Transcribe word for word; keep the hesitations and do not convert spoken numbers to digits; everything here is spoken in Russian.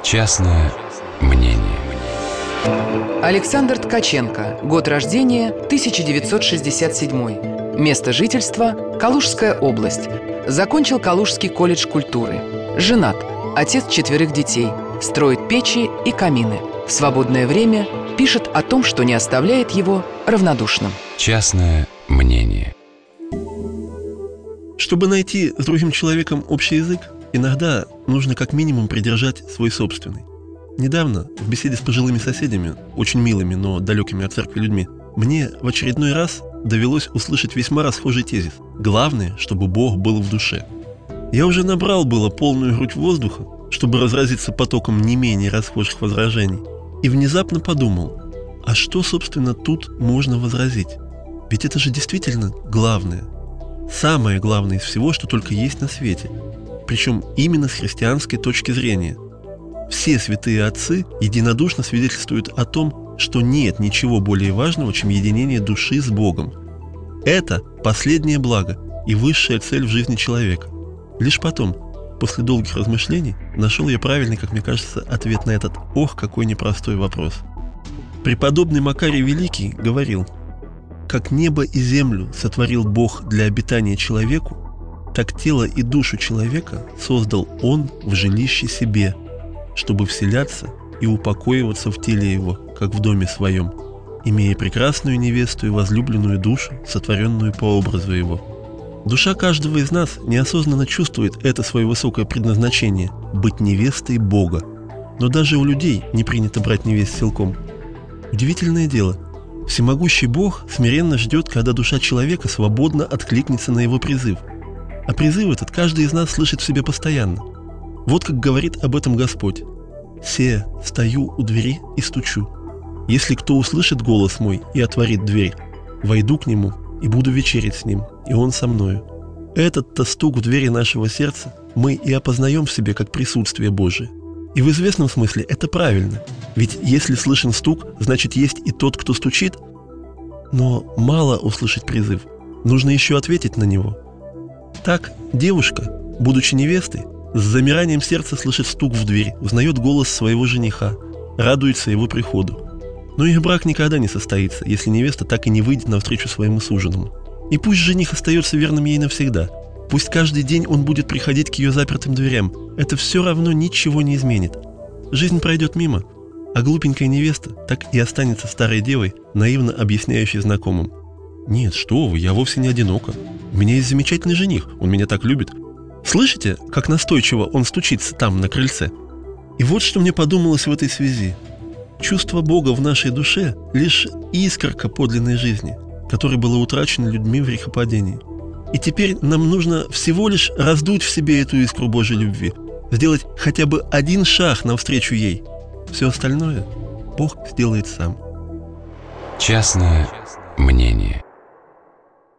Частное мнение. Александр Ткаченко. Год рождения тысяча девятьсот шестьдесят седьмой. Место жительства – Калужская область. Закончил Калужский колледж культуры. Женат. Отец четверых детей. Строит печи и камины. В свободное время пишет о том, что не оставляет его равнодушным. Частное мнение. Чтобы найти с другим человеком общий язык, иногда нужно как минимум придержать свой собственный. Недавно, в беседе с пожилыми соседями, очень милыми, но далекими от церкви людьми, мне в очередной раз довелось услышать весьма расхожий тезис: главное, чтобы Бог был в душе. Я уже набрал было полную грудь воздуха, чтобы разразиться потоком не менее расхожих возражений, и внезапно подумал: а что, собственно, тут можно возразить? Ведь это же действительно главное. Самое главное из всего, что только есть на свете. Причем именно с христианской точки зрения. Все святые отцы единодушно свидетельствуют о том, что нет ничего более важного, чем единение души с Богом. Это последнее благо и высшая цель в жизни человека. Лишь потом, после долгих размышлений, нашел я правильный, как мне кажется, ответ на этот ох, какой непростой вопрос. Преподобный Макарий Великий говорил: «Как небо и землю сотворил Бог для обитания человеку, так тело и душу человека создал Он в жилище себе, чтобы вселяться и упокоиваться в теле его, как в доме своем, имея прекрасную невесту и возлюбленную душу, сотворенную по образу его». Душа каждого из нас неосознанно чувствует это свое высокое предназначение – быть невестой Бога. Но даже у людей не принято брать невест силком. Удивительное дело, всемогущий Бог смиренно ждет, когда душа человека свободно откликнется на его призыв. А призыв этот каждый из нас слышит в себе постоянно. Вот как говорит об этом Господь: «Се, стою у двери и стучу. Если кто услышит голос мой и отворит дверь, войду к нему и буду вечерить с ним, и он со мною». Этот-то стук в двери нашего сердца мы и опознаем в себе как присутствие Божие. И в известном смысле это правильно, ведь если слышен стук, значит есть и тот, кто стучит. Но мало услышать призыв, нужно еще ответить на него. Так девушка, будучи невестой, с замиранием сердца слышит стук в дверь, узнает голос своего жениха, радуется его приходу. Но их брак никогда не состоится, если невеста так и не выйдет навстречу своему суженому. И пусть жених остается верным ей навсегда, пусть каждый день он будет приходить к ее запертым дверям, это все равно ничего не изменит. Жизнь пройдет мимо, а глупенькая невеста так и останется старой девой, наивно объясняющей знакомым: «Нет, что вы, я вовсе не одинока. У меня есть замечательный жених, он меня так любит. Слышите, как настойчиво он стучится там, на крыльце?» И вот что мне подумалось в этой связи. Чувство Бога в нашей душе – лишь искорка подлинной жизни, которая была утрачена людьми в грехопадении. И теперь нам нужно всего лишь раздуть в себе эту искру Божьей любви, сделать хотя бы один шаг навстречу ей. Все остальное Бог сделает сам. Частное мнение.